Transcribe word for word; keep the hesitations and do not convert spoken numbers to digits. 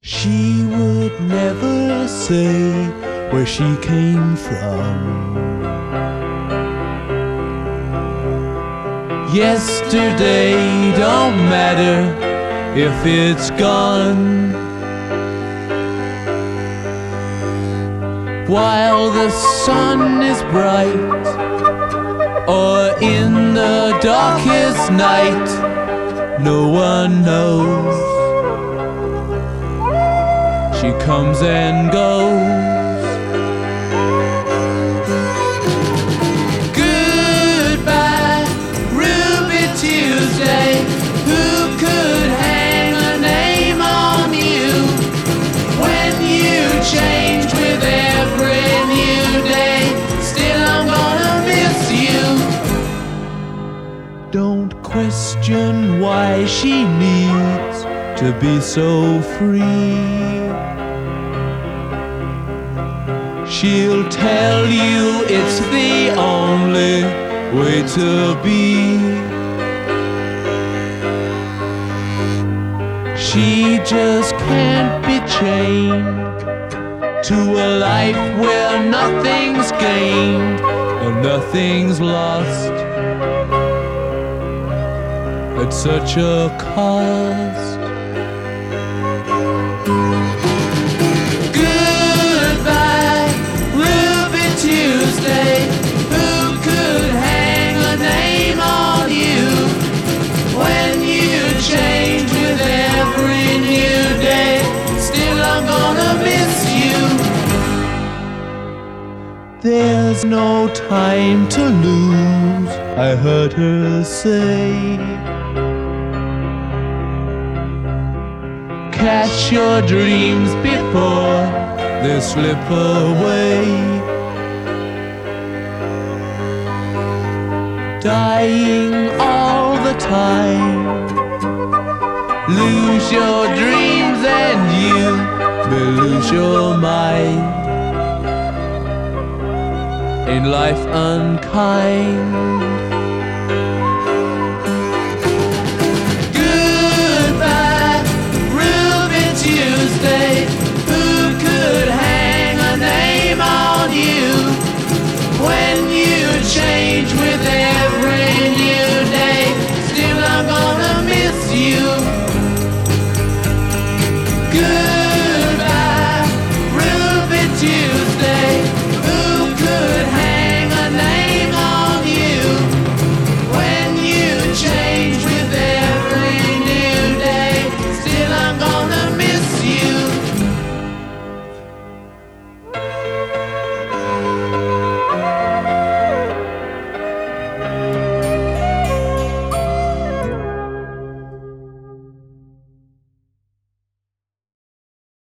She would never say where she came from. Yesterday don't matter if it's gone. While the sun is bright, or in the darkest night, no one knows. She comes and goes. Goodbye, Ruby Tuesday. Who could hang a name on you when you change with every new day? Still I'm gonna miss you. Don't question why she needs to be so free. She'll tell you it's the only way to be. She just can't be chained to a life where nothing's gained and nothing's lost at such a cost. Who could hang a name on you when you change with every new day? Still I'm gonna miss you. There's no time to lose, I heard her say. Catch your dreams before they slip away. Dying all the time. Lose your dreams and you will lose your mind. Ain't life unkind? Goodbye, Ruby Tuesday. Who could hang a name on you when you change with every new day? Still I'm gonna miss you. Good